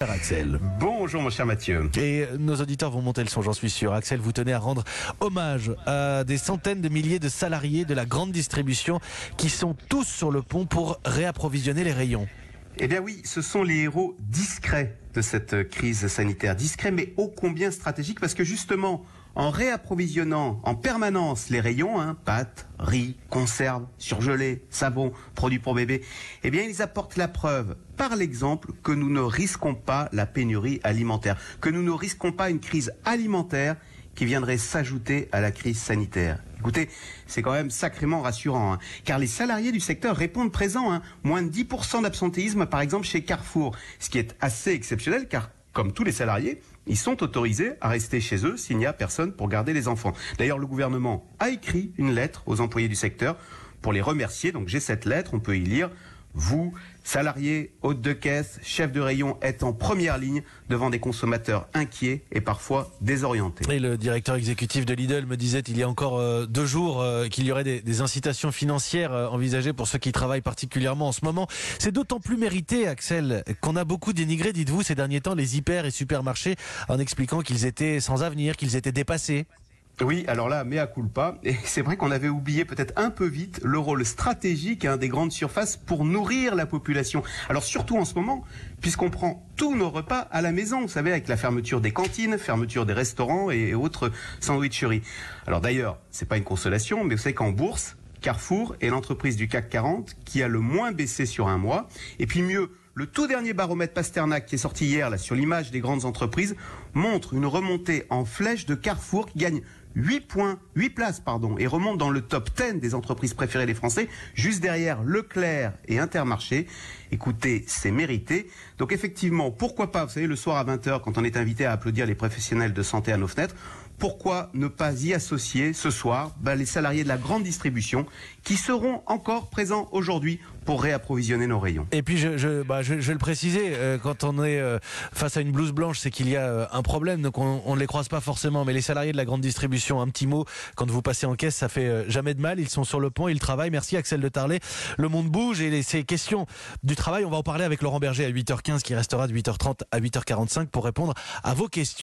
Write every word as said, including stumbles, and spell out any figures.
Axel. Bonjour mon cher Mathieu. Et nos auditeurs vont monter le son, j'en suis sûr. Axel, vous tenez à rendre hommage à des centaines de milliers de salariés de la grande distribution qui sont tous sur le pont pour réapprovisionner les rayons. Eh bien oui, ce sont les héros discrets de cette crise sanitaire. Discrets mais ô combien stratégiques parce que justement, en réapprovisionnant en permanence les rayons, hein, pâtes, riz, conserves, surgelés, savon, produits pour bébés, eh bien ils apportent la preuve, par l'exemple, que nous ne risquons pas la pénurie alimentaire, que nous ne risquons pas une crise alimentaire qui viendrait s'ajouter à la crise sanitaire. Écoutez, c'est quand même sacrément rassurant, hein, car les salariés du secteur répondent présents, hein, moins de dix pour cent d'absentéisme par exemple chez Carrefour, ce qui est assez exceptionnel car, comme tous les salariés, ils sont autorisés à rester chez eux s'il n'y a personne pour garder les enfants. D'ailleurs, le gouvernement a écrit une lettre aux employés du secteur pour les remercier. Donc j'ai cette lettre, on peut y lire. Vous, salariés, hôtes de caisse, chefs de rayon, êtes en première ligne devant des consommateurs inquiets et parfois désorientés. Et le directeur exécutif de Lidl me disait il y a encore euh, deux jours euh, qu'il y aurait des, des incitations financières euh, envisagées pour ceux qui travaillent particulièrement en ce moment. C'est d'autant plus mérité, Axel, qu'on a beaucoup dénigré, dites-vous, ces derniers temps, les hyper et supermarchés en expliquant qu'ils étaient sans avenir, qu'ils étaient dépassés. Oui, alors là, mea culpa. Et c'est vrai qu'on avait oublié peut-être un peu vite le rôle stratégique hein, des grandes surfaces pour nourrir la population. Alors surtout en ce moment, puisqu'on prend tous nos repas à la maison, vous savez, avec la fermeture des cantines, fermeture des restaurants et autres sandwicheries. Alors d'ailleurs, c'est pas une consolation, mais vous savez qu'en bourse, Carrefour est l'entreprise du C A C quarante qui a le moins baissé sur un mois. Et puis mieux, le tout dernier baromètre Pasternak qui est sorti hier là, sur l'image des grandes entreprises montre une remontée en flèche de Carrefour qui gagne huit points, huit places pardon, et remonte dans le top dix des entreprises préférées des Français, juste derrière Leclerc et Intermarché. Écoutez, c'est mérité. Donc effectivement, pourquoi pas, vous savez, le soir à vingt heures, quand on est invité à applaudir les professionnels de santé à nos fenêtres, pourquoi ne pas y associer ce soir ben, les salariés de la grande distribution qui seront encore présents aujourd'hui pour réapprovisionner nos rayons. Et puis je, je, bah, je, je vais le préciser, euh, quand on est euh, face à une blouse blanche, c'est qu'il y a euh, un problème, donc on, on ne les croise pas forcément. Mais les salariés de la grande distribution, un petit mot, quand vous passez en caisse, ça fait euh, jamais de mal. Ils sont sur le pont, ils travaillent. Merci Axel de Tarlet. Le monde bouge et les, ces questions du travail, on va en parler avec Laurent Berger à huit heures quinze qui restera de huit heures trente à huit heures quarante-cinq pour répondre à vos questions.